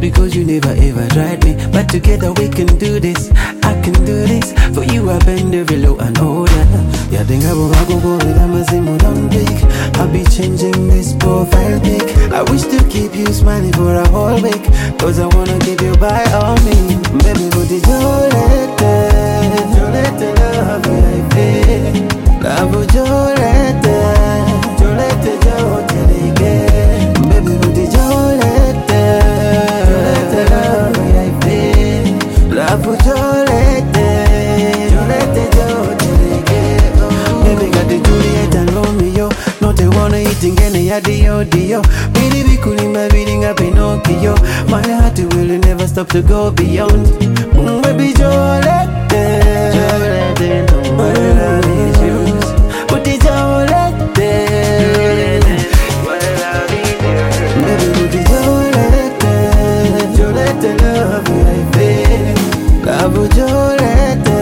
because you never ever tried me. But together we can do this, I can do this. For you I bend every low and older. Yeah, think I will go with Amazimo don't big. I'll be changing this profile pic. I wish to keep you smiling for a whole week, cause I wanna give you by all means. Baby, but it's Jolete love you like this. Love Jolete Jolete baby, but it's Jolete love you like this. Love Jolete baby, got the Juliet and Romeo. No te wanna eat ingene ya dio. Baby, we couldn't be reading a Pinocchio. My heart will never stop to go beyond. Baby, Jolete no what I love is yours. But it's Jolete what I love is yours. Baby, but it's Jolete love you like this. Love Jolete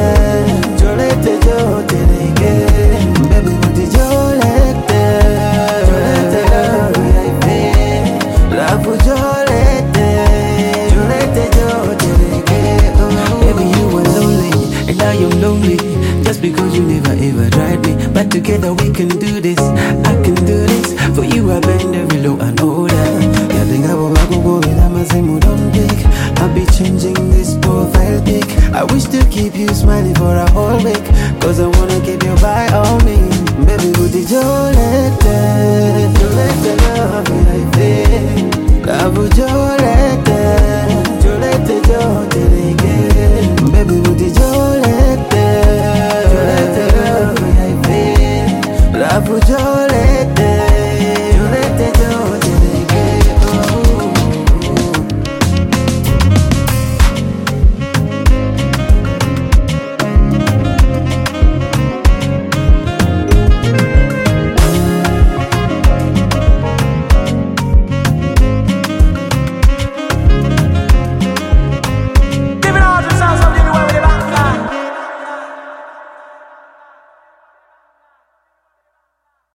baby, but it's Jolete love you like this. Love Jolete baby, you were lonely and I am lonely, just because you never ever tried me. But together we can